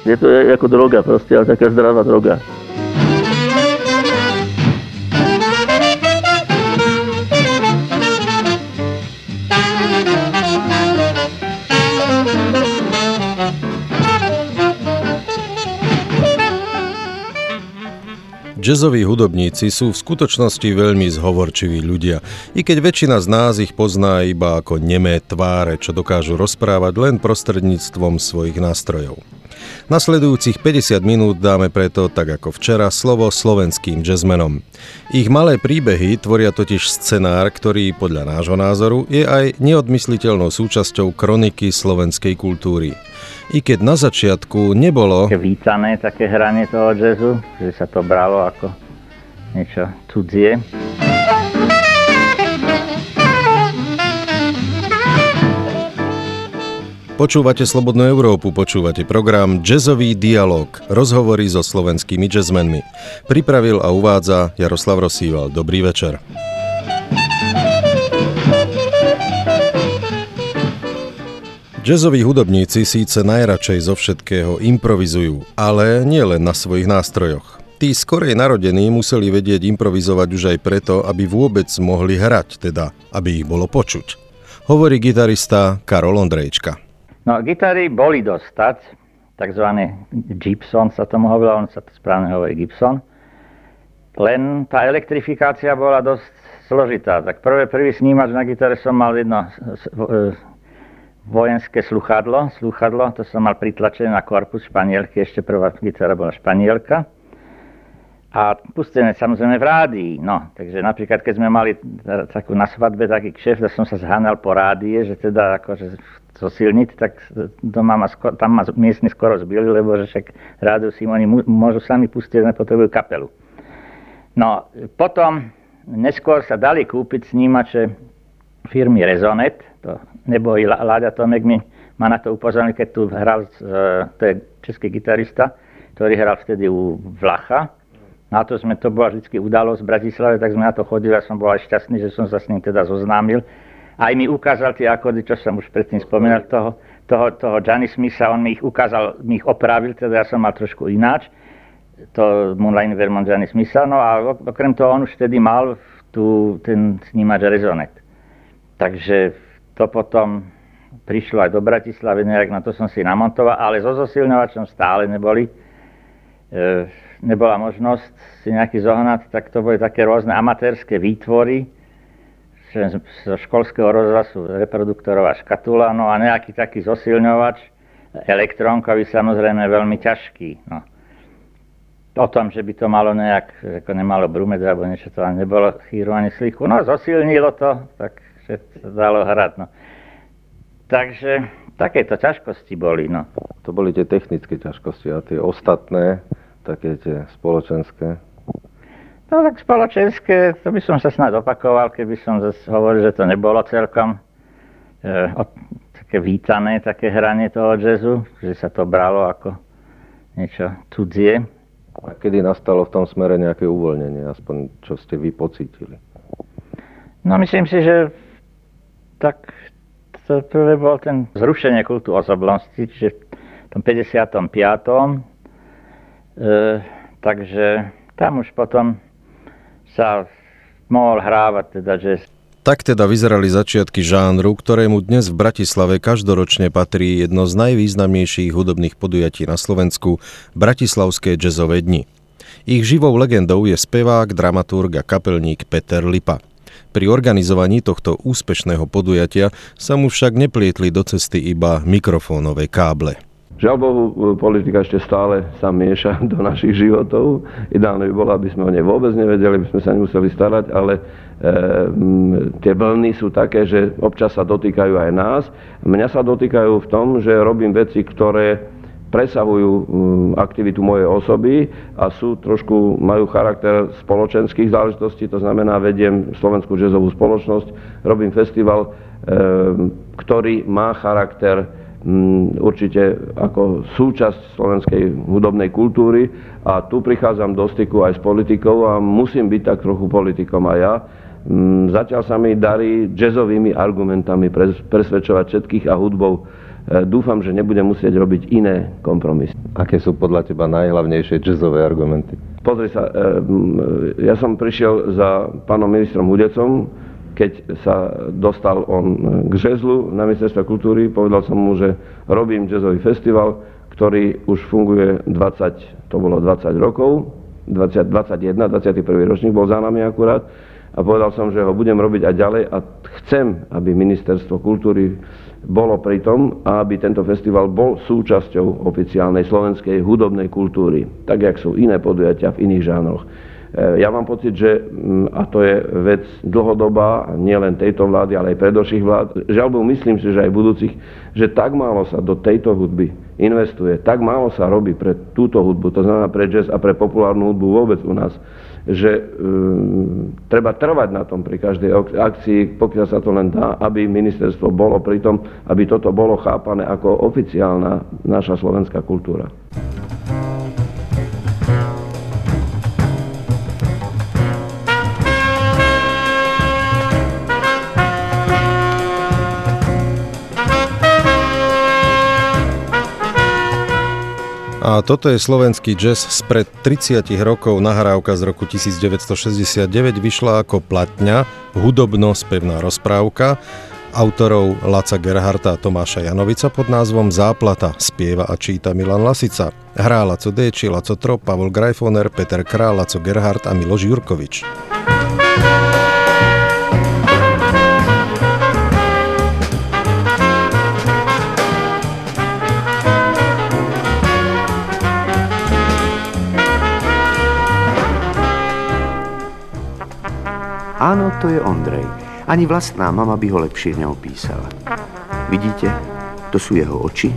Je to ako droga proste, ale taká zdravá droga. Jazzoví hudobníci sú v skutočnosti veľmi zhovorčiví ľudia, i keď väčšina z nás ich pozná iba ako nemé tváre, čo dokážu rozprávať len prostredníctvom svojich nástrojov. Nasledujúcich 50 minút dáme preto, tak ako včera, slovo slovenským jazzmenom. Ich malé príbehy tvoria totiž scenár, ktorý podľa nášho názoru je aj neodmysliteľnou súčasťou kroniky slovenskej kultúry. I keď na začiatku nebolo vítané také hranie toho jazzu, že sa to bralo ako niečo cudzie. Počúvate Slobodnú Európu, počúvate program Jazzový dialog, rozhovory so slovenskými jazzmenmi. Pripravil a uvádza Jaroslav Rosíval. Dobrý večer. Jazzoví hudobníci síce najradšej zo všetkého improvizujú, ale nie len na svojich nástrojoch. Tí skorej narodení museli vedieť improvizovať už aj preto, aby vôbec mohli hrať, teda aby ich bolo počuť. Hovorí gitarista Karol Ondrejčka. No, gitary boli dostať, takzvané Gibson sa tomu hovorilo, on sa to správne hovorí Gibson. Len tá elektrifikácia bola dosť zložitá. Tak prvý snímač na gitare som mal jedno vojenské sluchadlo, to som mal pritlačené na korpus španielky, ešte prvá gitara bola španielka. A pustené samozrejme v rádii, no, takže napríklad keď sme mali takú na svadbe taký kšeft, som sa zháňal po rádie, že teda akože zosilniť, tak doma tam ma miestne skoro zbili, lebo že však rádio si oni môžu sami pustiť, nepotrebujú kapelu. No, potom neskôr sa dali kúpiť snímače firmy Resonet, to nebojí Láďa Tomek ma na to upozornil, keď tu hral, to je český gitarista, ktorý hral vtedy u Vlacha. Na to bola vždy udalosť v Bratislave, tak sme na to chodili a som bol aj šťastný, že som sa s ním teda zoznámil. Aj mi ukázal tie akordy, čo som už predtým spomínal, toho Johnny Smitha, on mi ich ukázal, mi ich opravil, teda ja som mal trošku ináč, to Moonlight Vermont Johnny Smitha, no a okrem toho on už vtedy mal ten snímač Resonet. Takže to potom prišlo aj do Bratislavy, nejak na to som si namontoval, ale so zosilňovačom stále nebola možnosť si nejaký zohnať, tak to boli také rôzne amatérske výtvory zo školského rozhlasu, reproduktorová škatula, no a nejaký taký zosilňovač, elektrónkový, samozrejme veľmi ťažký. No. O tom, že by to malo nejak, ako nemalo brumeť, alebo niečo, to ani nebolo chýru ani slichu. No, zosilnilo to, tak že sa dalo hrať. No. Takže takéto ťažkosti boli. No. To boli tie technické ťažkosti a tie ostatné, také tie spoločenské? No tak spoločenské, to by som sa snad opakoval, keby som zase hovoril, že to nebolo celkom také vítané, také hranie toho jazzu, že sa to bralo ako niečo cudzie. A kedy nastalo v tom smere nejaké uvoľnenie, aspoň čo ste vy pocítili? No myslím si, že tak to prvé bol ten zrušenie kultu osobnosti, čiže v tom 55. Takže tam už potom sa mohol hrávať teda jazz. Tak teda vyzerali začiatky žánru, ktorému dnes v Bratislave každoročne patrí jedno z najvýznamnejších hudobných podujatí na Slovensku, Bratislavské jazzové dni. Ich živou legendou je spevák, dramaturg a kapelník Peter Lipa. Pri organizovaní tohto úspešného podujatia sa mu však neplietli do cesty iba mikrofónové káble. Žiaľ Bohu, politika ešte stále sa mieša do našich životov. Ideálne by bolo, aby sme o nej vôbec nevedeli, aby sme sa nemuseli starať, ale tie vlny sú také, že občas sa dotýkajú aj nás. Mňa sa dotýkajú v tom, že robím veci, ktoré presahujú aktivitu mojej osoby a majú charakter spoločenských záležitostí, to znamená, vediem Slovenskú jazzovú spoločnosť, robím festival, ktorý má charakter určite ako súčasť slovenskej hudobnej kultúry a tu prichádzam do styku aj s politikou a musím byť tak trochu politikom aj ja. Zatiaľ sa mi darí jazzovými argumentami presvedčovať všetkých a hudbou. Dúfam, že nebudem musieť robiť iné kompromisy. Aké sú podľa teba najhlavnejšie jazzové argumenty? Pozri sa, ja som prišiel za pánom ministrom Hudecom, keď sa dostal on k jazzu na ministerstve kultúry, povedal som mu, že robím jazzový festival, ktorý už funguje 20 rokov, 21. ročník bol za nami akurát, a povedal som, že ho budem robiť aj ďalej a chcem, aby ministerstvo kultúry bolo pri tom, aby tento festival bol súčasťou oficiálnej slovenskej hudobnej kultúry, tak jak sú iné podujatia v iných žánroch. Ja mám pocit, že, a to je vec dlhodobá, nielen tejto vlády, ale aj predošlých vlád, žiaľ, myslím si, že aj budúcich, že tak málo sa do tejto hudby investuje, tak málo sa robí pre túto hudbu, to znamená pre jazz a pre populárnu hudbu vôbec u nás, že treba trvať na tom pri každej akcii, pokiaľ sa to len dá, aby ministerstvo bolo pri tom, aby toto bolo chápané ako oficiálna naša slovenská kultúra. A toto je slovenský jazz spred 30 rokov, nahrávka z roku 1969, vyšla ako platňa, hudobno-spevná rozprávka autorov Laca Gerharta a Tomáša Janovica pod názvom Záplata, spieva a číta Milan Lasica. Hrá Laco Déči, Laco Trop, Pavol Grajfoner, Peter Král, Laco Gerhart a Miloš Jurkovič. Áno, to je Ondrej. Ani vlastná mama by ho lepšie neopísala. Vidíte? To sú jeho oči.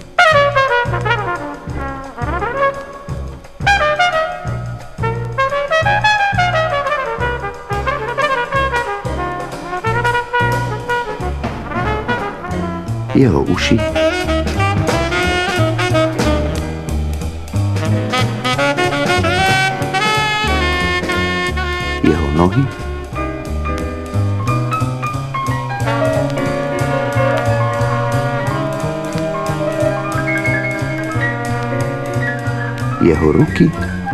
Jeho uši. Jeho nohy. Jeho ruky.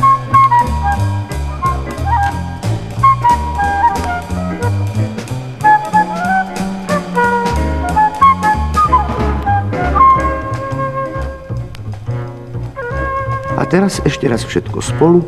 A teraz ešte raz všetko spolu.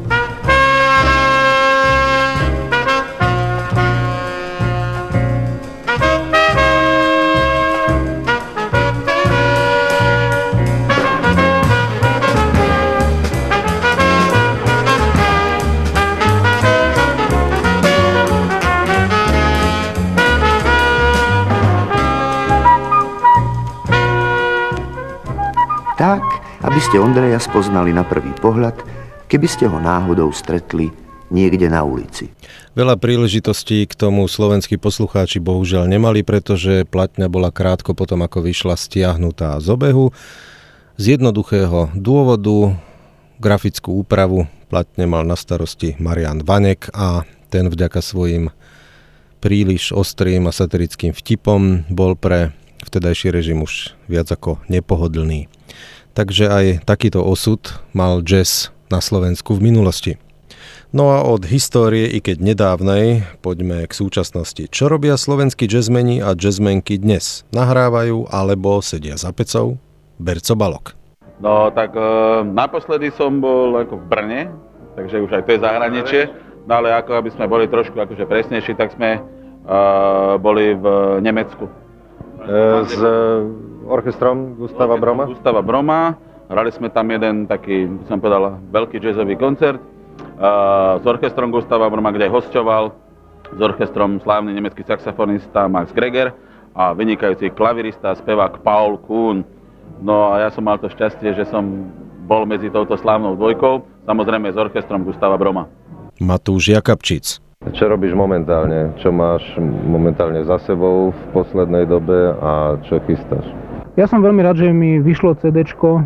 Tak, aby ste Ondreja spoznali na prvý pohľad, keby ste ho náhodou stretli niekde na ulici. Veľa príležitostí k tomu slovenskí poslucháči bohužiaľ nemali, pretože platňa bola krátko potom, ako vyšla stiahnutá z obehu. Z jednoduchého dôvodu grafickú úpravu platne mal na starosti Marian Vanek a ten vďaka svojim príliš ostrým a satirickým vtipom bol pre vtedajší režim už viac ako nepohodlný. Takže aj takýto osud mal jazz na Slovensku v minulosti. No a od histórie, i keď nedávnej, poďme k súčasnosti. Čo robia slovenskí jazzmeni a jazzmenky dnes? Nahrávajú alebo sedia za pecou? Berco Balok. No tak naposledy som bol ako v Brne, takže už aj to je zahraničie. No ale ako aby sme boli trošku akože presnejší, tak sme boli v Nemecku. S orchestrom Gustava Broma? Gustava Broma. Hrali sme tam jeden taký, som povedal, veľký jazzový koncert s orchestrom Gustava Broma, kde hosťoval s orchestrom slávny nemecký saxofonista Max Greger a vynikajúci klavirista, spevák Paul Kuhn. No a ja som mal to šťastie, že som bol medzi touto slávnou dvojkou, samozrejme s orchestrom Gustava Broma. Matúš Jakabčic. Čo robíš momentálne? Čo máš momentálne za sebou v poslednej dobe a čo chystáš? Ja som veľmi rád, že mi vyšlo CDčko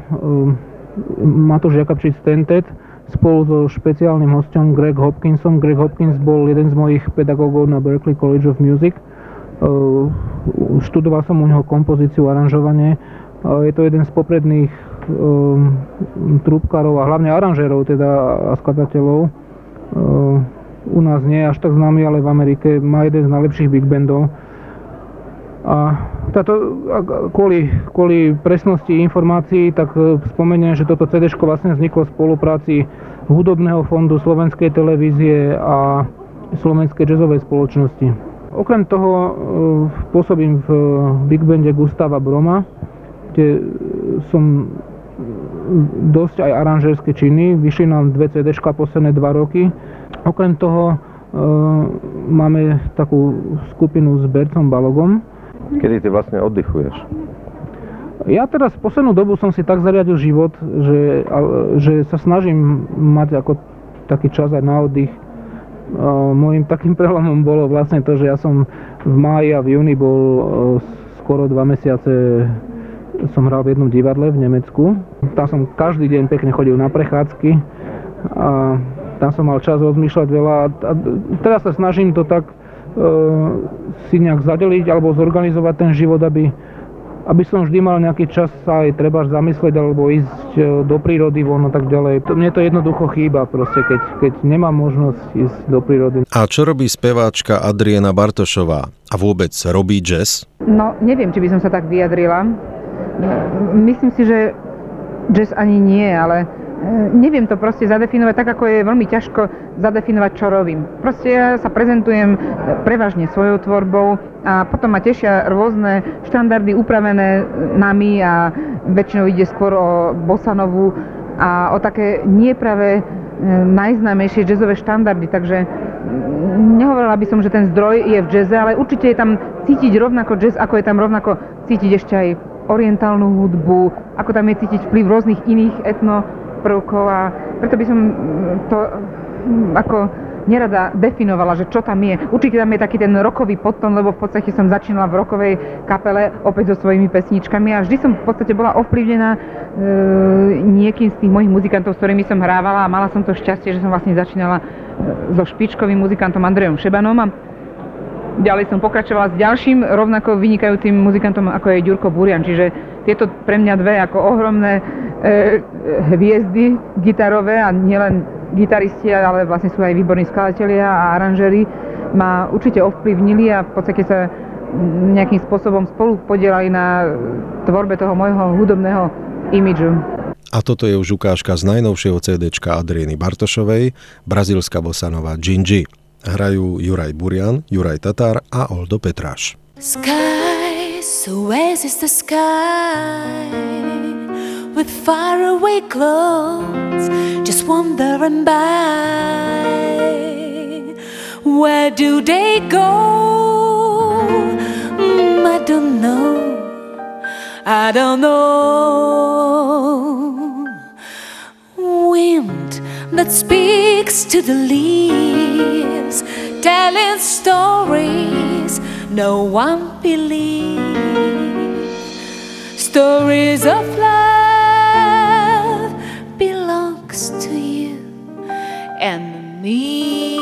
Matúš Jakabčic Tentet spolu so špeciálnym hosťom Greg Hopkinsom. Greg Hopkins bol jeden z mojich pedagógov na Berklee College of Music. Študoval som u neho kompozíciu, aranžovanie. Je to jeden z popredných trúbkarov a hlavne aranžérov teda a skladateľov. U nás nie je až tak známy, ale v Amerike má jeden z najlepších big bandov. A kvôli presnosti informácií, tak spomeniem, že toto CD-ško vlastne vzniklo v spolupráci Hudobného fondu Slovenskej televízie a Slovenskej jazzovej spoločnosti. Okrem toho pôsobím v big bande Gustava Broma, kde som dosť aj aranžérske činy. Vyšli nám 2 CD-ška posledné 2 roky. Okrem toho máme takú skupinu s Bercom Balogom. Kedy ty vlastne oddychuješ? Ja teraz poslednú dobu som si tak zariadil život, že sa snažím mať ako taký čas aj na oddych. Mojím takým prelomom bolo vlastne to, že ja som v máji a v júni bol skoro 2 mesiace som hral v jednom divadle v Nemecku. Tam som každý deň pekne chodil na prechádzky a tam som mal čas rozmýšľať veľa. A teraz sa snažím to tak si nejak zadeliť alebo zorganizovať ten život, aby som vždy mal nejaký čas sa aj treba zamyslieť alebo ísť do prírody von a tak ďalej. Mne to jednoducho chýba proste, keď nemám možnosť ísť do prírody. A čo robí speváčka Adriena Bartošová? A vôbec robí jazz? No, neviem, či by som sa tak vyjadrila. Myslím si, že jazz ani nie, ale neviem to proste zadefinovať tak, ako je veľmi ťažko zadefinovať, čo robím. Proste ja sa prezentujem prevažne svojou tvorbou a potom ma tešia rôzne štandardy upravené nami a väčšinou ide skôr o bossanovu a o také niepravé najznámejšie jazzové štandardy, takže nehovorila by som, že ten zdroj je v jazze, ale určite je tam cítiť rovnako jazz, ako je tam rovnako cítiť ešte aj orientálnu hudbu, ako tam je cítiť vplyv rôznych iných prvkov a preto by som to ako nerada definovala, že čo tam je. Určite tam je taký ten rockový podtón, lebo v podstate som začínala v rockovej kapele opäť so svojimi pesničkami a vždy som v podstate bola ovplyvnená niekým z tých mojich muzikantov, s ktorými som hrávala a mala som to šťastie, že som vlastne začínala so špičkovým muzikantom Andrejom Šebanom a ďalej som pokračovala s ďalším rovnako vynikajúcim muzikantom, ako je Ďurko Burian, čiže tieto pre mňa dve ako ohromné hviezdy gitarové a nielen gitaristi, ale vlastne sú aj výborní skladatelia a aranžéri ma určite ovplyvnili a v podstate sa nejakým spôsobom spolu podielali na tvorbe toho môjho hudobného imidžu. A toto je už ukážka z najnovšieho CDčka Adrieny Bartošovej, brazílska bosanová Gingy. Hrajú Juraj Burian, Juraj Tatár a Oldo Petráš. Sky, so where's is the sky? With faraway clouds just wandering by. Where do they go? I don't know. I don't know. Wind that speaks to the leaves, telling stories no one believes. Stories of love belongs to you and me.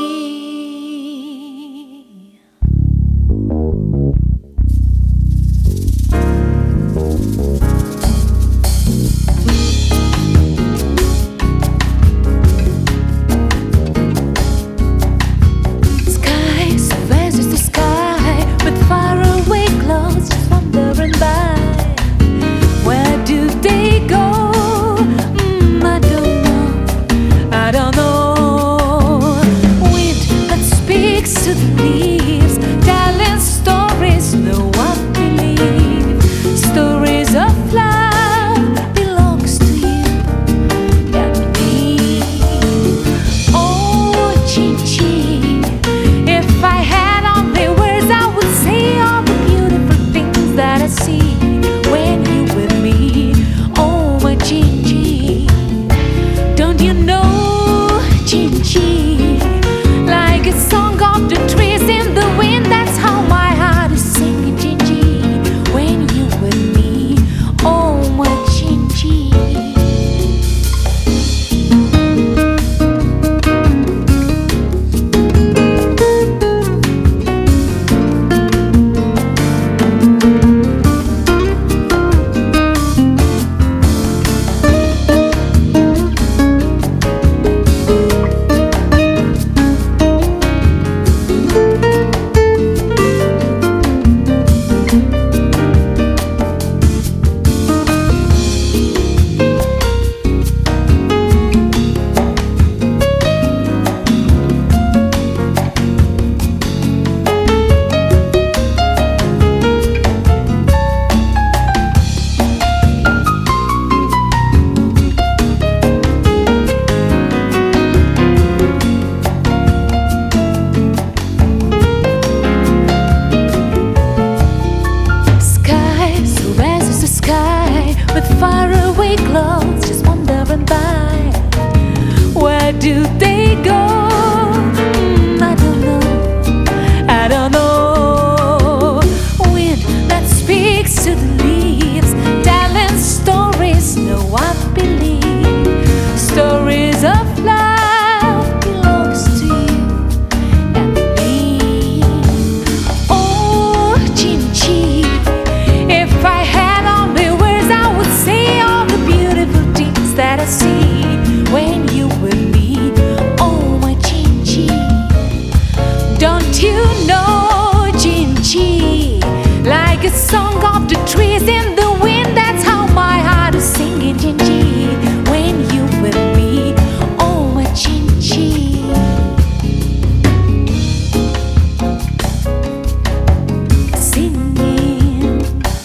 stay close, just wandering by. Where do they go? I don't know. I don't know. Wind that speaks to the leaves, telling stories no one believes. Stories of love belongs to you and me. Oh, Chinchi, if I had only words, I would say all the beautiful things that I see when you with me. Oh, my Chinchi, don't you know, Chinchi, like a song of the trees in the wind, that's how my heart is singing, Chinchi, when you with me. Oh, my Chinchi. Singing.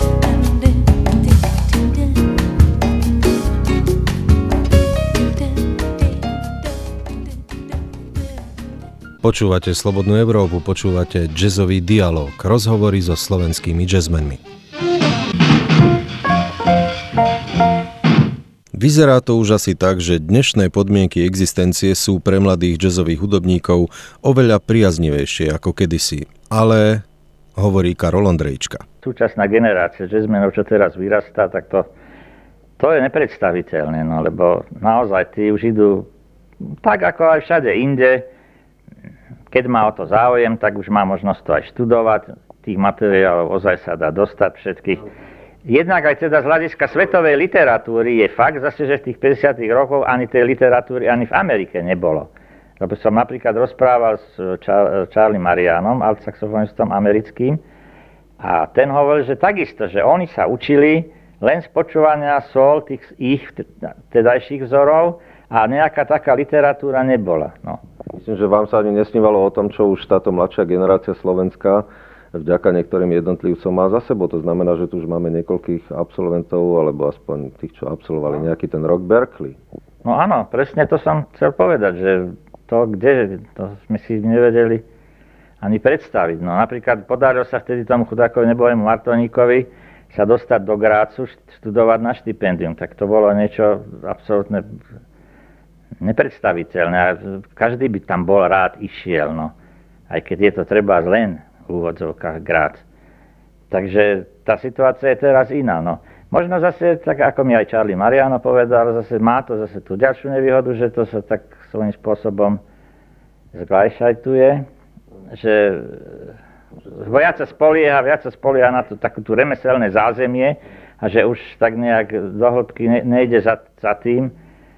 Počúvate Slobodnú Európu, počúvate jazzový dialog, rozhovory so slovenskými jazzmenmi. Vyzerá to už asi tak, že dnešné podmienky existencie sú pre mladých jazzových hudobníkov oveľa priaznivejšie ako kedysi. Ale, hovorí Karol Ondrejčka. Súčasná generácia jazzmenov, čo teraz vyrastá, tak to je nepredstaviteľné, no, lebo naozaj tí už idú tak ako aj všade inde. Keď má o to záujem, tak už má možnosť to aj študovať. Tých materiálov ozaj sa dá dostať všetkých. Jednak aj teda z hľadiska svetovej literatúry je fakt zase, že v tých 50. rokov ani tej literatúry ani v Amerike nebolo. Lebo som napríklad rozprával s Charlie Marianom, altsaxofonistom americkým, a ten hovoril, že takisto, že oni sa učili len z počúvania sol tých ich tedajších vzorov a nejaká taká literatúra nebola. No. Myslím, že vám sa ani nesnívalo o tom, čo už táto mladšia generácia slovenská vďaka niektorým jednotlivcom má za sebou. To znamená, že tu už máme niekoľkých absolventov, alebo aspoň tých, čo absolvovali nejaký ten rok Berklee. No áno, presne to som chcel povedať, že to sme si nevedeli ani predstaviť. No napríklad podarilo sa vtedy tomu chudákovi nebolému Martoníkovi sa dostať do Grácu, študovať na štipendium. Tak to bolo niečo absolútne nepredstaviteľné. Každý by tam bol rád išiel, no. Aj keď je to treba len v úvodzovkách Grác. Takže tá situácia je teraz iná, no. Možno zase, tak ako mi aj Charlie Mariano povedal, zase má to zase tú ďalšiu nevýhodu, že to sa tak svojím spôsobom zglajšajtuje, že viac sa spolieha na tú takú tú remeselné zázemie a že už tak nejak do hĺbky nejde za tým.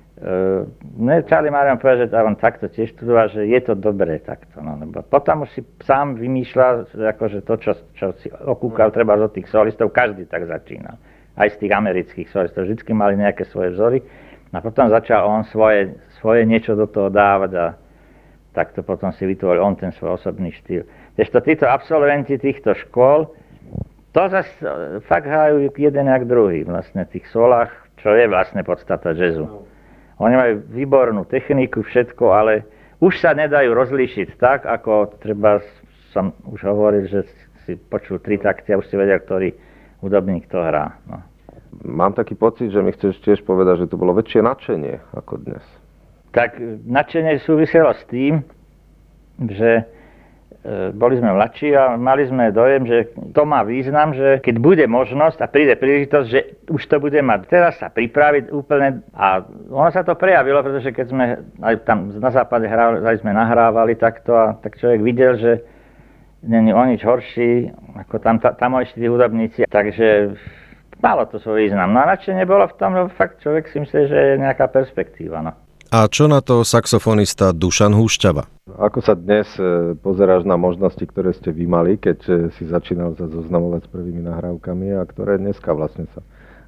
Charlie Mariano povedal, že on takto tiež študoval, že je to dobré takto. No, lebo potom už si sám vymýšľal, akože to, čo si okúkal treba od tých solistov, každý tak začínal. Aj z tých amerických solistov, vždycky mali nejaké svoje vzory. A potom začal on svoje niečo do toho dávať a takto potom si vytvoril on ten svoj osobný štýl. Ešte títo absolventi týchto škôl, to zase fakt hrajú jeden jak druhý vlastne v tých solách, čo je vlastne podstata jazzu. Oni majú výbornú techniku, všetko, ale už sa nedajú rozlíšiť tak, ako treba, som už hovoril, že si počul 3 takty a už si vedel, ktorý hudobník to hrá. No. Mám taký pocit, že mi chceš tiež povedať, že to bolo väčšie nadšenie ako dnes. Tak nadšenie súviselo s tým, že boli sme mladší a mali sme dojem, že to má význam, že keď bude možnosť a príde príležitosť, že už to bude mať teraz sa pripraviť úplne. A ono sa to prejavilo, pretože keď sme aj tam na západe sme nahrávali takto a tak človek videl, že není o nič horší ako tamojší hudobníci. Takže malo to svoj význam. No a nadšenie bolo v tom, že fakt človek si myslí, že je nejaká perspektíva. No. A čo na to saxofonista Dušan Húšťava? Ako sa dnes pozeráš na možnosti, ktoré ste vy mali, keď si začínal sa zoznamovať s prvými nahrávkami a ktoré dneska vlastne sa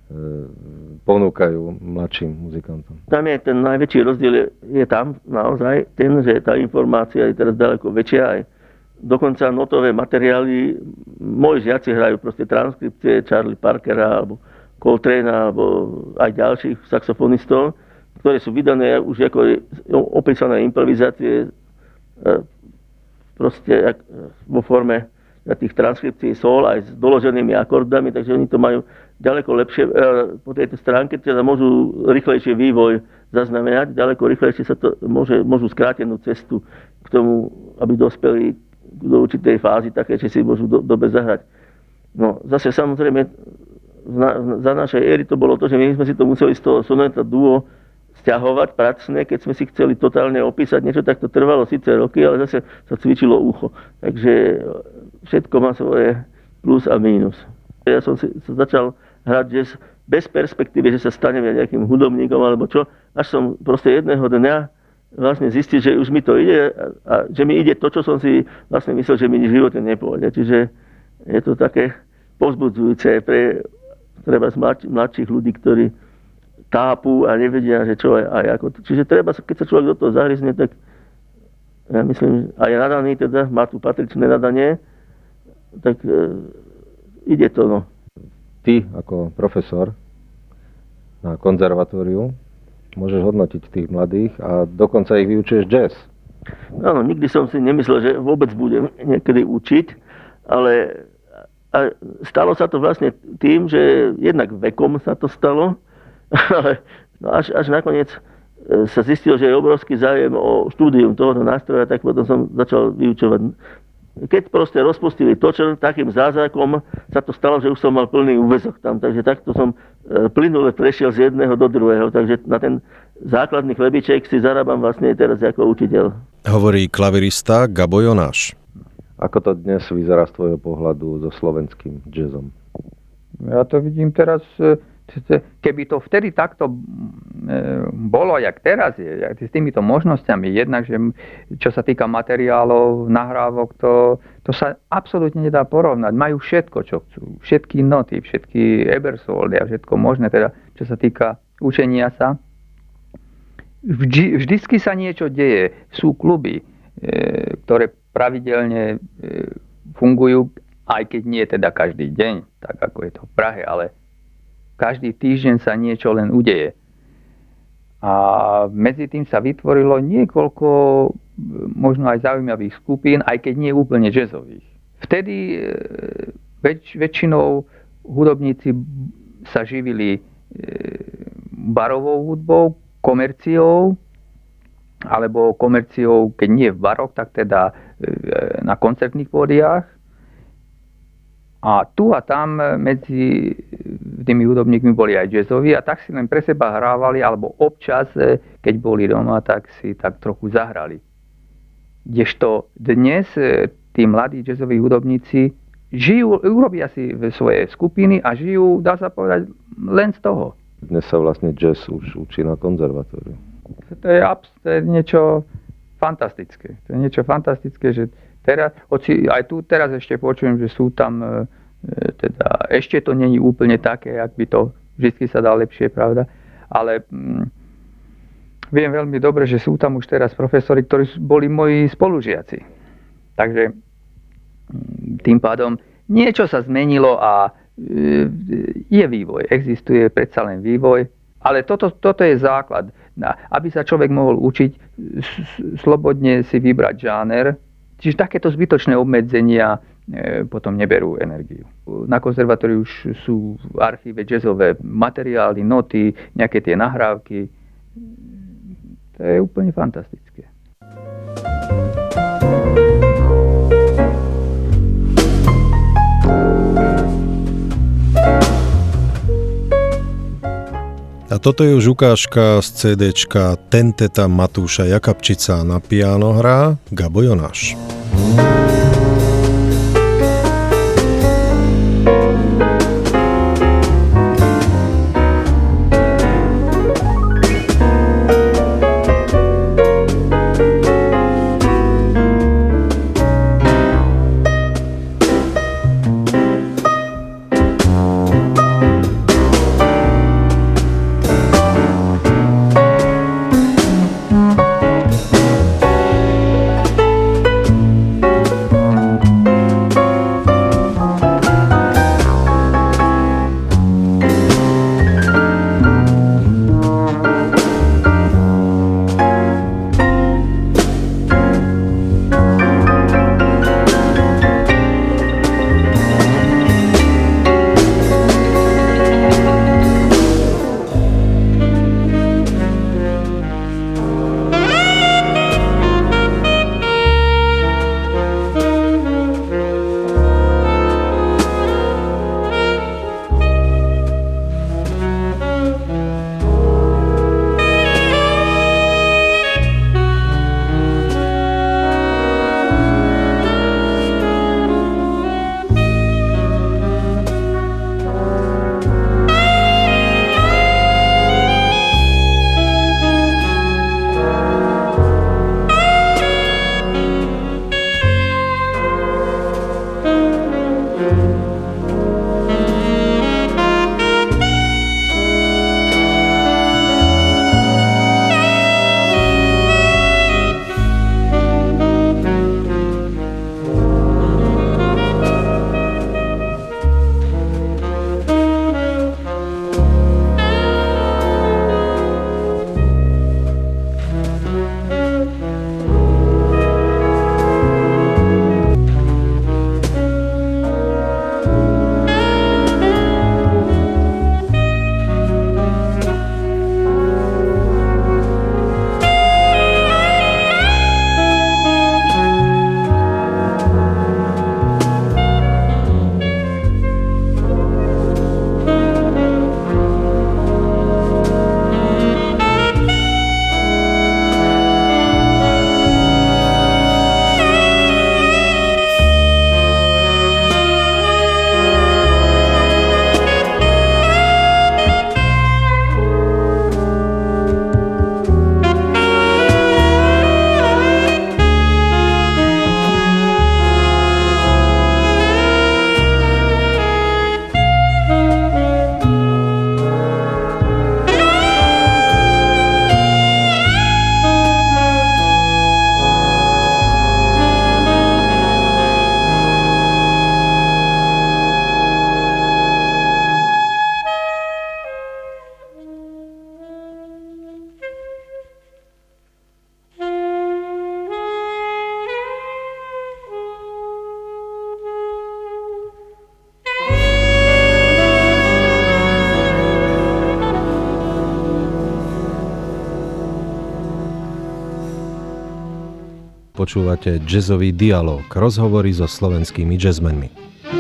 ponúkajú mladším muzikantom? Tam je ten najväčší rozdiel, je tam naozaj ten, že tá informácia je teraz ďaleko väčšia aj dokonca notové materiály. Moji žiaci hrajú proste transkripcie Charlie Parkera alebo Coltrane'a alebo aj ďalších saxofonistov, ktoré sú vydané už ako opísané improvizácie proste vo forme tých transkripcií sol aj s doloženými akordami, takže oni to majú ďaleko lepšie po tejto stránke, teda môžu rýchlejšie vývoj zaznamenať, ďaleko rýchlejšie sa to môžu skrátenú cestu k tomu, aby dospeli do určitej fázy také, že si môžu dobre zahrať. No zase samozrejme za našej éry to bolo to, že my sme si to museli z toho soneta duo sťahovať pracne, keď sme si chceli totálne opísať niečo, tak to trvalo síce roky, ale zase sa cvičilo ucho. Takže všetko má svoje plus a mínus. Ja som sa začal hrať jazz bez perspektívy, že sa stanem nejakým hudobníkom alebo čo, až som proste jedného dňa vlastne zistil, že už mi to ide a že mi ide to, čo som si vlastne myslel, že mi v živote nepôjde. Čiže je to také povzbudzujúce pre treba mladších ľudí, ktorí tápu a nevedia, že čo aj ako. Čiže treba, keď sa človek do toho zahryzne, tak ja myslím, aj nadaný teda, má tu patričné nadanie, tak ide to, no. Ty ako profesor na konzervatóriu môžeš hodnotiť tých mladých a dokonca ich vyučuješ jazz. Áno, nikdy som si nemyslel, že vôbec budem niekedy učiť, ale stalo sa to vlastne tým, že jednak vekom sa to stalo, ale no až nakoniec sa zistil, že je obrovský zájem o štúdium tohoto nástroja, tak potom som začal vyučovať. Keď proste rozpustili točer, takým zázrakom sa to stalo, že už som mal plný úväzok tam, takže takto som plynule prešiel z jedného do druhého, takže na ten základný chlebiček si zarábam vlastne teraz ako učiteľ. Hovorí klavirista Gabo Jonáš. Ako to dnes vyzerá z tvojho pohľadu so slovenským jazzom? Ja to vidím teraz, keby to vtedy takto bolo, jak teraz je, s týmito možnosťami, jednak, že čo sa týka materiálov, nahrávok, to sa absolútne nedá porovnať. Majú všetko, čo chcú. Všetky noty, všetky Ebersoldy a všetko možné, teda, čo sa týka učenia sa. Vždycky sa niečo deje. Sú kluby, ktoré pravidelne fungujú, aj keď nie teda každý deň, tak ako je to v Prahe, ale každý týždeň sa niečo len udeje. A medzi tým sa vytvorilo niekoľko možno aj zaujímavých skupín, aj keď nie úplne jazzových. Vtedy väčšinou hudobníci sa živili barovou hudbou, komerciou, alebo komerciou, keď nie v baroch, tak teda na koncertných pódiách. A tu a tam medzi tými hudobníkmi boli aj jazzoví a tak si len pre seba hrávali, alebo občas, keď boli doma, tak si tak trochu zahrali. Kdežto dnes tí mladí jazzoví hudobníci žijú, urobia si svoje skupiny a žijú, dá sa povedať, len z toho. Dnes sa vlastne jazz už učí na konzervatóriu. To je niečo fantastické. To je niečo fantastické, že teraz, aj tu teraz ešte počujem, že sú tam, teda ešte to není úplne také, ak by to vždy sa dá lepšie, pravda, ale viem veľmi dobre, že sú tam už teraz profesori, ktorí boli moji spolužiaci. Takže tým pádom niečo sa zmenilo a je vývoj, existuje predsa len vývoj, ale toto je základ. Aby sa človek mohol učiť, slobodne si vybrať žáner, čiže takéto zbytočné obmedzenia potom neberú energiu. Na konzervatóriu už sú v archíve jazzové materiály, noty, nejaké tie nahrávky. To je úplne fantastické. A toto je už ukážka z CDčka Tenteta Matúša Jakabčica. Na piano hrá Gabo Jonáš. počúvate jazzový dialóg, rozhovory so slovenskými jazzmenmi.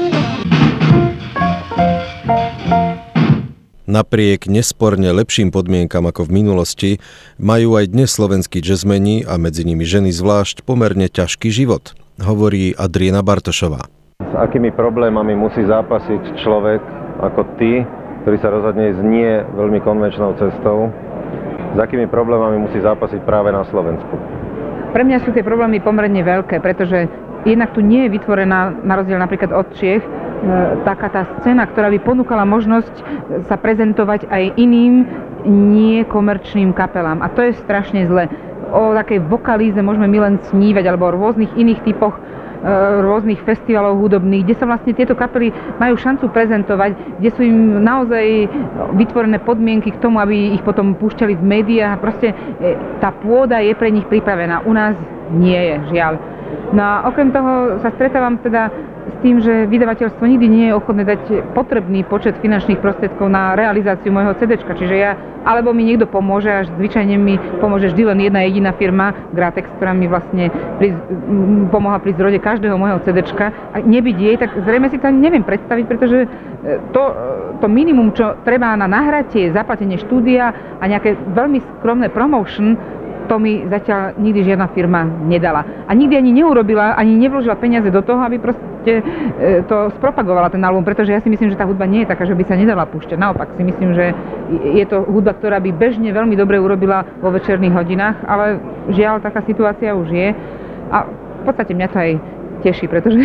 Napriek nesporne lepším podmienkam ako v minulosti, majú aj dnes slovenskí jazzmeni a medzi nimi ženy zvlášť pomerne ťažký život, hovorí Adriana Bartošová. S akými problémami musí zápasiť človek ako ty, ktorý sa rozhodne ísť nie veľmi konvenčnou cestou, s akými problémami musí zápasiť práve na Slovensku? Pre mňa sú tie problémy pomerne veľké, pretože jednak tu nie je vytvorená, na rozdiel napríklad od Čiech, taká tá scéna, ktorá by ponúkala možnosť sa prezentovať aj iným nekomerčným kapelám. A to je strašne zle. O takej vokalíze môžeme my len snívať, alebo o rôznych iných typoch rôznych festivalov hudobných, kde sa vlastne tieto kapely majú šancu prezentovať, kde sú im naozaj vytvorené podmienky k tomu, aby ich potom púšťali v médiách. Proste tá pôda je pre nich pripravená. U nás nie je, žiaľ. No a okrem toho sa stretávam teda s tým, že vydavateľstvo nikdy nie je ochotné dať potrebný počet finančných prostriedkov na realizáciu môjho CDčka. Čiže alebo mi niekto pomôže, až zvyčajne mi pomôže vždy len jedna jediná firma, Gratex, ktorá mi vlastne pomohla pri zrode každého môjho CDčka. A nebyť jej, tak zrejme si to neviem predstaviť, pretože to minimum, čo treba na nahratie, zaplatenie štúdia a nejaké veľmi skromné promotion, to mi zatiaľ nikdy žiadna firma nedala. A nikdy ani neurobila, ani nevložila peniaze do toho, aby proste to spropagovala ten album, pretože ja si myslím, že tá hudba nie je taká, že by sa nedala púšťať. Naopak si myslím, že je to hudba, ktorá by bežne veľmi dobre urobila vo večerných hodinách, ale žiaľ, taká situácia už je. A v podstate mňa to aj teší, pretože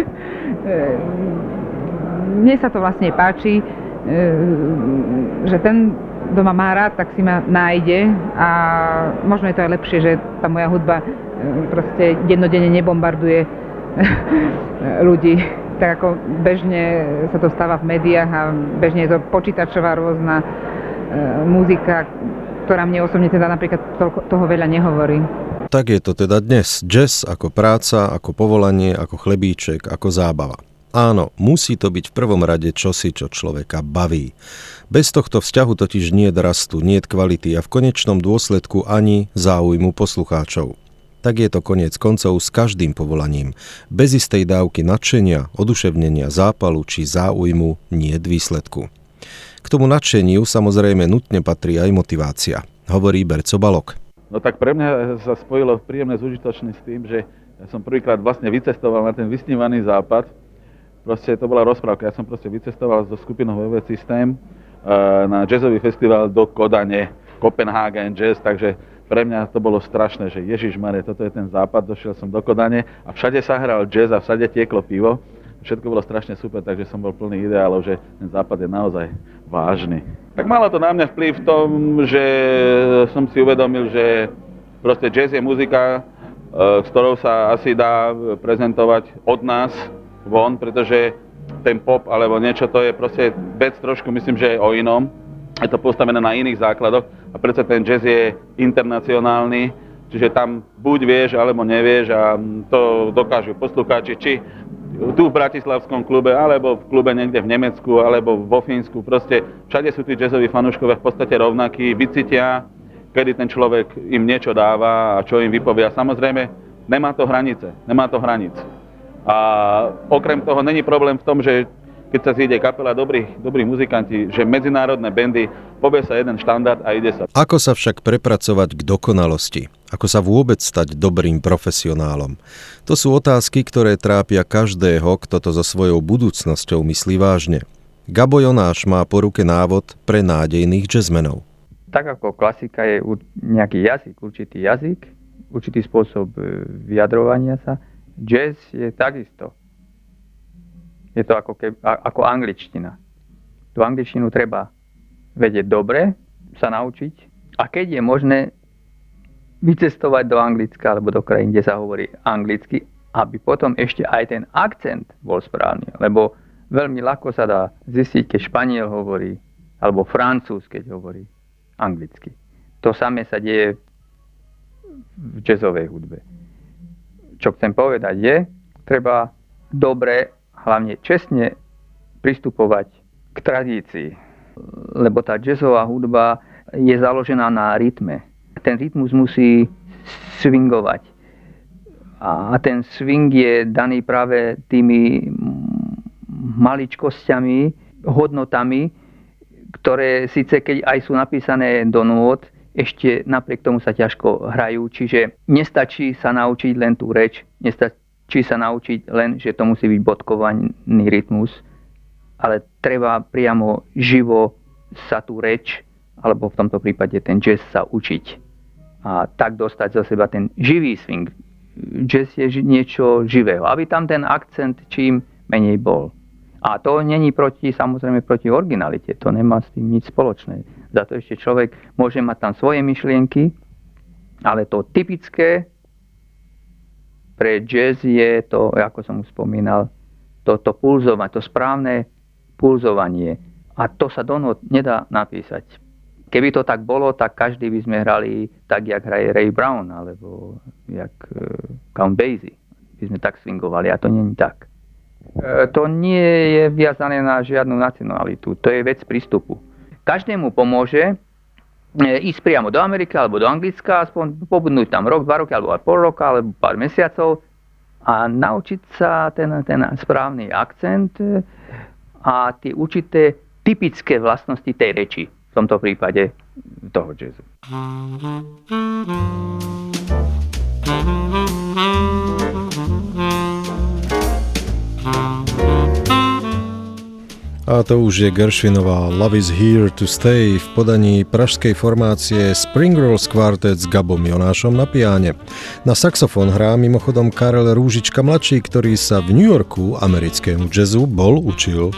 mne sa to vlastne páči, že ten kto ma má rád, tak si ma nájde a možno je to aj lepšie, že tá moja hudba proste dennodenne nebombarduje ľudí. Tak ako bežne sa to stáva v médiách a bežne je to počítačová rôzna muzika, ktorá mne osobne teda napríklad toho veľa nehovorí. Tak je to teda dnes. Jazz ako práca, ako povolanie, ako chlebíček, ako zábava. Áno, musí to byť v prvom rade čosi, čo človeka baví. Bez tohto vzťahu totiž niet rastu, niet kvality a v konečnom dôsledku ani záujmu poslucháčov. Tak je to koniec koncov s každým povolaním. Bez istej dávky nadšenia, oduševnenia, zápalu či záujmu niet výsledku. K tomu nadšeniu samozrejme nutne patrí aj motivácia, hovorí Berco Balok. No tak pre mňa sa spojilo príjemné s užitočným s tým, že ja som prvýkrát vlastne vycestoval na ten vysnívaný západ. Proste to bola rozprávka. Ja som proste vycestoval so skupinou VV System na jazzový festival do Kodane, Copenhagen Jazz, takže pre mňa to bolo strašné, že Ježišmarie, toto je ten západ, došiel som do Kodane a všade sa hral jazz a všade tieklo pivo. Všetko bolo strašne super, takže som bol plný ideálov, že ten západ je naozaj vážny. Tak malo to na mňa vplyv v tom, že som si uvedomil, že proste jazz je muzika, s ktorou sa asi dá prezentovať od nás von, pretože ten pop alebo niečo, to je proste vec trošku, myslím, že je o inom. Je to postavené na iných základoch a predsa ten jazz je internacionálny, čiže tam buď vieš, alebo nevieš a to dokážu poslucháči, či tu v bratislavskom klube, alebo v klube niekde v Nemecku, alebo vo Fínsku. Proste všade sú tí jazzoví fanúškovia v podstate rovnakí, vycítia, kedy ten človek im niečo dáva a čo im vypovia. Samozrejme, nemá to hranic. A okrem toho není problém v tom, že keď sa zíde kapela dobrí muzikanti, že medzinárodné bandy, povie sa jeden štandard a ide sa. Ako sa však prepracovať k dokonalosti? Ako sa vôbec stať dobrým profesionálom? To sú otázky, ktoré trápia každého, kto to so svojou budúcnosťou myslí vážne. Gabo Jonáš má po ruke návod pre nádejných jazzmenov. Tak ako klasika je nejaký jazyk, určitý spôsob vyjadrovania sa, jazz je takisto. Je to ako angličtina. Tú angličtinu treba vedieť dobre, sa naučiť a keď je možné vycestovať do Anglicka alebo do krajín, kde sa hovorí anglicky, aby potom ešte aj ten akcent bol správny. Lebo veľmi ľahko sa dá zistiť, keď Španiel hovorí alebo Francúz, keď hovorí anglicky. To samé sa deje v jazzovej hudbe. Čo chcem povedať je, treba dobre, hlavne čestne pristupovať k tradícii. Lebo tá jazzová hudba je založená na rytme. Ten rytmus musí swingovať. A ten swing je daný práve tými maličkosťami, hodnotami, ktoré síce keď aj sú napísané do nôt, ešte napriek tomu sa ťažko hrajú. Čiže nestačí sa naučiť len tú reč, nestačí sa naučiť len, že to musí byť bodkovaný rytmus, ale treba priamo živo sa tú reč, alebo v tomto prípade ten jazz sa učiť. A tak dostať zo seba ten živý swing. Jazz je niečo živého, aby tam ten akcent čím menej bol. A to není samozrejme proti originalite, to nemá s tým nič spoločné. Za to ešte človek môže mať tam svoje myšlienky, ale to typické pre jazz je to, ako som už spomínal, to pulzovanie, to správne pulzovanie. A to sa do nôt nedá napísať. Keby to tak bolo, tak každý by sme hrali tak, jak hraje Ray Brown, alebo jak Count Basie. By sme tak swingovali, a to nie je tak. To nie je viazané na žiadnu nacionalitu, to je vec prístupu. Každému pomôže ísť priamo do Ameriky alebo do Anglicka, aspoň pobudnúť tam rok, 2 roky, alebo aj pol roka, alebo pár mesiacov a naučiť sa ten správny akcent a tie určité typické vlastnosti tej reči, v tomto prípade toho jazzu. A to už je Gershwinová Love is here to stay v podaní pražskej formácie Spring Rolls Quartet s Gabom Jonášom na piáne. Na saxofón hrá mimochodom Karel Rúžička mladší, ktorý sa v New Yorku americkému jazzu učil.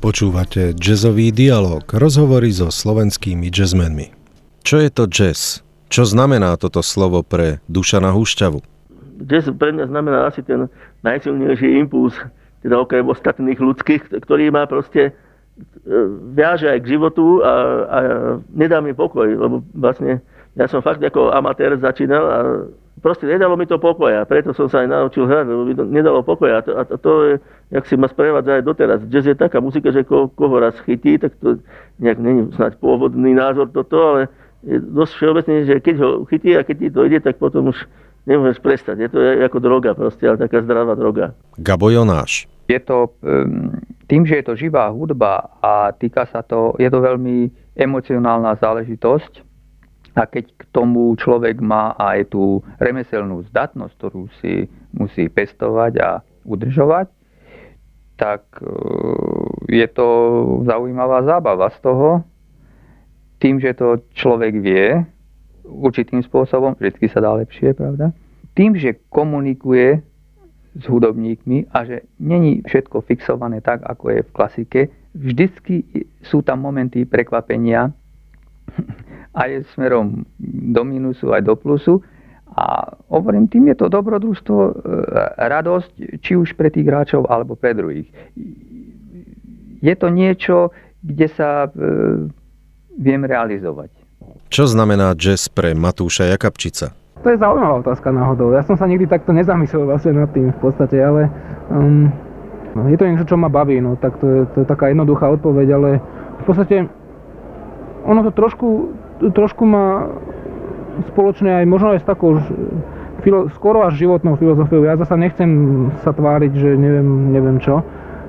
Počúvate jazzový dialog, rozhovory so slovenskými jazzmenmi. Čo je to jazz? Čo znamená toto slovo pre Dušana Hušťavu? Jazz pre mňa znamená asi ten najsilnejší impuls, teda okrem ostatných ľudských, ktorý má proste viaže aj k životu a nedá mi pokoj, lebo vlastne ja som fakt ako amatér začínal a proste nedalo mi to pokoj a preto som sa aj naučil hrať, lebo mi to nedalo pokoj a to je, jak si ma sprevádza aj doteraz. Jazz je taká muzika, že koho raz chytí, tak to nejak není snáď pôvodný názor toto, ale je dosť všeobecne, že keď ho chytí a keď ti to ide, tak potom už nemôžeš prestať. Je to ako droga proste, ale taká zdravá droga. Gabo Jonáš. Je to tým, že je to živá hudba a týka sa to, je to veľmi emocionálna záležitosť a keď k tomu človek má aj tú remeselnú zdatnosť, ktorú si musí pestovať a udržovať, tak je to zaujímavá zábava z toho, tým, že to človek vie určitým spôsobom, vždycky sa dá lepšie, pravda? Tým, že komunikuje s hudobníkmi a že není všetko fixované tak, ako je v klasike, vždycky sú tam momenty prekvapenia aj smerom do minusu, aj do plusu. A hovorím, tým je to dobrodružstvo, radosť, či už pre tých hráčov, alebo pre druhých. Je to niečo, kde sa viem realizovať. Čo znamená jazz pre Matúša Jakabčica? To je zaujímavá otázka náhodou. Ja som sa nikdy takto nezamyslel vlastne nad tým v podstate, ale je to niečo, čo ma baví, no tak to je taká jednoduchá odpoveď, ale v podstate ono to trošku má spoločne aj možno aj s takou skoro až životnou filozofiou. Ja zasa nechcem sa tváriť, že neviem čo,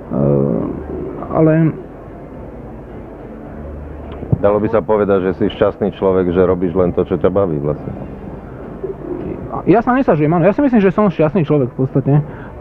ale dalo by sa povedať, že si šťastný človek, že robíš len to, čo ťa baví vlastne. Ja sa nesažujem, áno. Ja si myslím, že som šťastný človek v podstate.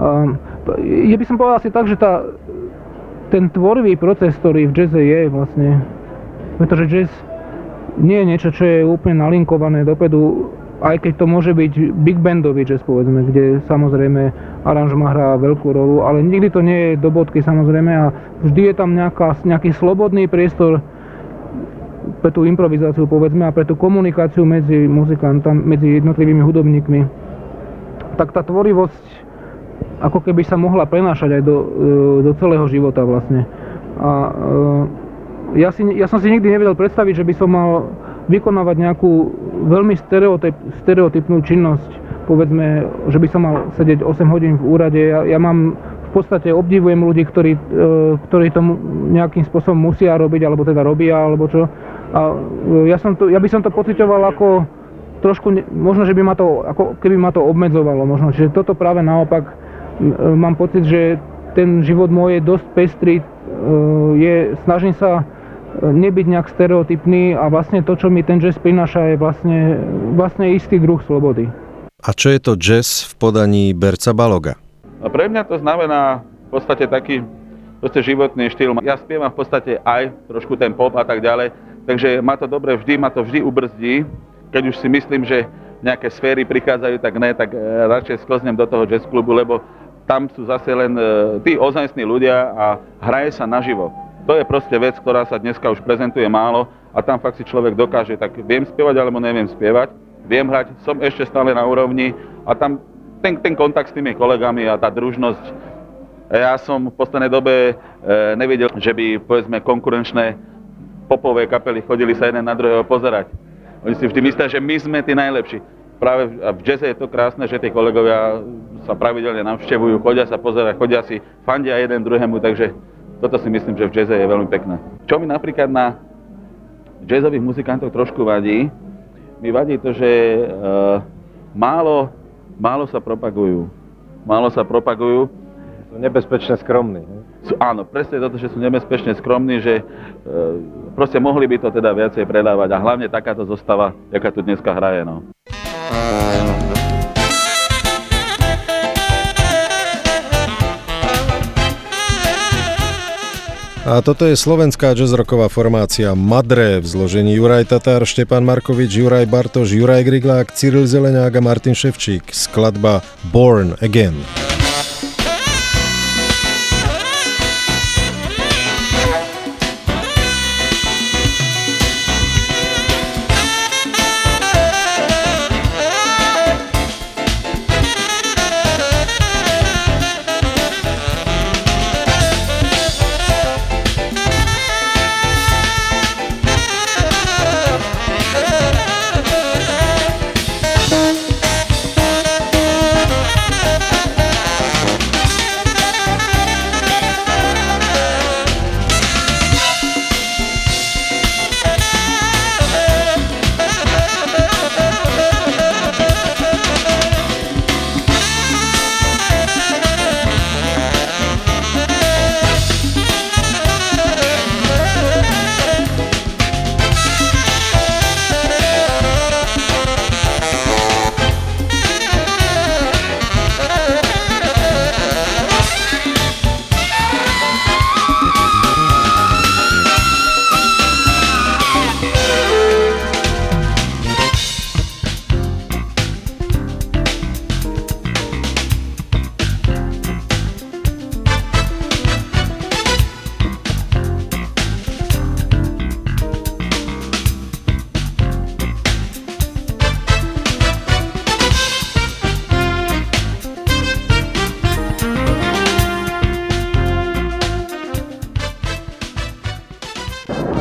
Ja by som povedal asi tak, že ten tvorivý proces, ktorý v jazze je vlastne, pretože jazz nie je niečo, čo je úplne nalinkované dopredu, aj keď to môže byť big bandový jazz, povedzme, kde samozrejme aranžma hrá veľkú rolu, ale nikdy to nie je do bodky samozrejme a vždy je tam nejaký slobodný priestor pre tú improvizáciu, povedzme, a pre tú komunikáciu medzi muzikantami, medzi jednotlivými hudobníkmi. Tak tá tvorivosť ako keby sa mohla prenášať aj do celého života vlastne. A ja som si nikdy nevedel predstaviť, že by som mal vykonávať nejakú veľmi stereotypnú činnosť. Povedzme, že by som mal sedieť 8 hodín v úrade. Ja mám v podstate obdivujem ľudí, ktorí to nejakým spôsobom musia robiť, alebo teda robia, alebo čo. A ja by som to pociťoval ako trošku, možno, že by ma to, ako keby ma to obmedzovalo, možno. Čiže toto práve naopak, mám pocit, že ten život môj je dosť pestrý, snažím sa nebyť nejak stereotypný a vlastne to, čo mi ten jazz prináša, je vlastne istý druh slobody. A čo je to jazz v podaní Berca Baloga? A pre mňa to znamená v podstate taký životný štýl. Ja spievam v podstate aj trošku ten pop a tak ďalej, takže ma to vždy ubrzdí. Keď už si myslím, že nejaké sféry prichádzajú, tak ne, tak radšej sklznem do toho jazz klubu, lebo tam sú zase len tí ozajstní ľudia a hraje sa naživo. To je proste vec, ktorá sa dneska už prezentuje málo a tam fakt si človek dokáže, tak viem spievať alebo neviem spievať, viem hrať, som ešte stále na úrovni a tam ten kontakt s tými kolegami a tá družnosť. Ja som v poslednej dobe nevidel, že by, povedzme, konkurenčné popové kapely chodili sa jeden na druhého pozerať. Oni si vždy myslia, že my sme tí najlepší. Práve v jazze je to krásne, že tí kolegovia sa pravidelne navštevujú, chodia sa pozerať, chodia si, fandia jeden druhému, takže toto si myslím, že v jazze je veľmi pekné. Čo mi napríklad na jazzových muzikantoch trošku vadí, mi vadí to, že málo sa propagujú. Sú nebezpečne skromní. Áno, presne toto, že sú nebezpečne skromní, že proste mohli by to teda viacej predávať a hlavne takáto zostava, jaká tu dneska hraje. No. A toto je slovenská jazzrocková formácia Madre v zložení Juraj Tatár, Štepán Markovič, Juraj Bartoš, Juraj Griglák, Cyril Zeleňák a Martin Ševčík. Skladba Born Again.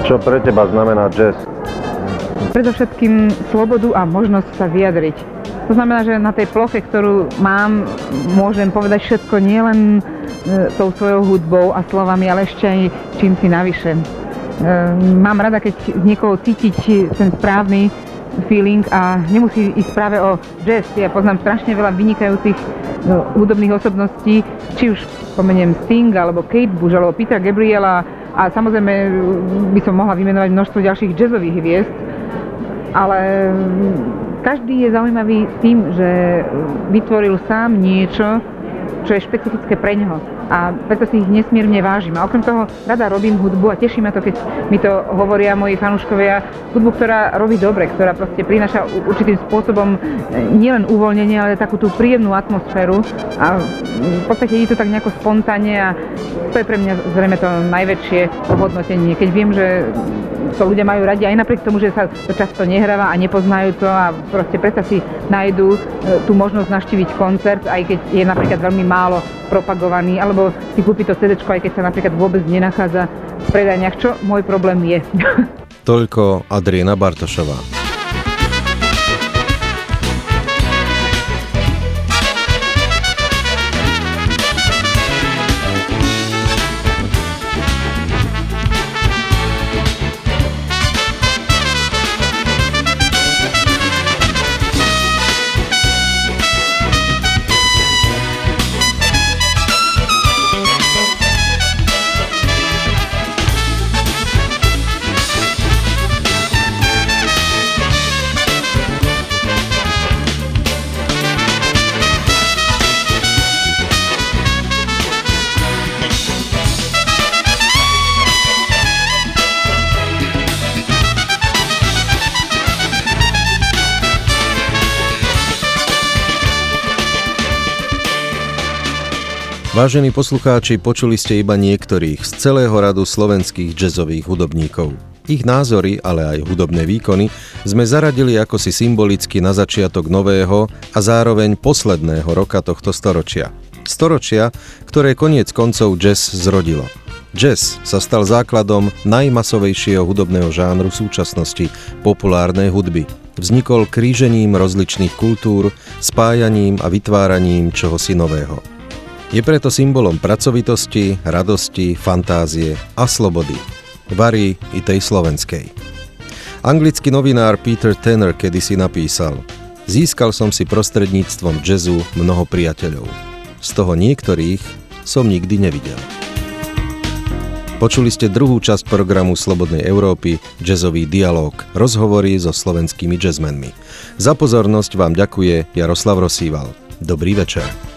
Čo pre teba znamená jazz? Predovšetkým slobodu a možnosť sa vyjadriť. To znamená, že na tej ploche, ktorú mám, môžem povedať všetko nielen tou svojou hudbou a slovami, ale ešte aj čím si navyše. Mám rada, keď z niekoho cítiť ten správny feeling a nemusí ísť práve o jazz. Ja poznám strašne veľa vynikajúcich hudobných osobností, či už spomeniem Sting, alebo Kate Bush, alebo Peter Gabriel a samozrejme by som mohla vymenovať množstvo ďalších jazzových hviezd, ale každý je zaujímavý tým, že vytvoril sám niečo, čo je špecifické pre ňoho. A preto si ich nesmierne vážim. A okrem toho rada robím hudbu a teší ma to, keď mi to hovoria moji fanúškovia. Hudbu, ktorá robí dobre, ktorá proste prináša určitým spôsobom nielen uvoľnenie, ale takú tú príjemnú atmosféru. A v podstate je to tak nejako spontánne a to je pre mňa zrejme to najväčšie ohodnotenie. Keď viem, že to ľudia majú radi, aj napriek tomu, že sa to často nehráva a nepoznajú to a proste predsa si nájdú tú možnosť navštíviť koncert, aj keď je napríklad veľmi málo propagovaný, alebo si kúpi to CD-čko, aj keď sa napríklad vôbec nenachádza v predajniach, čo môj problém je. Toľko Adriana Bartošová. Vážení poslucháči, počuli ste iba niektorých z celého radu slovenských jazzových hudobníkov. Ich názory, ale aj hudobné výkony sme zaradili ako si symbolicky na začiatok nového a zároveň posledného roka tohto storočia. Storočia, ktoré koniec koncov jazz zrodilo. Jazz sa stal základom najmasovejšieho hudobného žánru súčasnosti, populárnej hudby. Vznikol krížením rozličných kultúr, spájaním a vytváraním čohosi nového. Je preto symbolom pracovitosti, radosti, fantázie a slobody. Varí i tej slovenskej. Anglický novinár Peter Tanner kedysi napísal: Získal som si prostredníctvom jazzu mnoho priateľov. Z toho niektorých som nikdy nevidel. Počuli ste druhú časť programu Slobodnej Európy, jazzový dialóg, rozhovory so slovenskými jazzmenmi. Za pozornosť vám ďakuje Jaroslav Rosíval. Dobrý večer.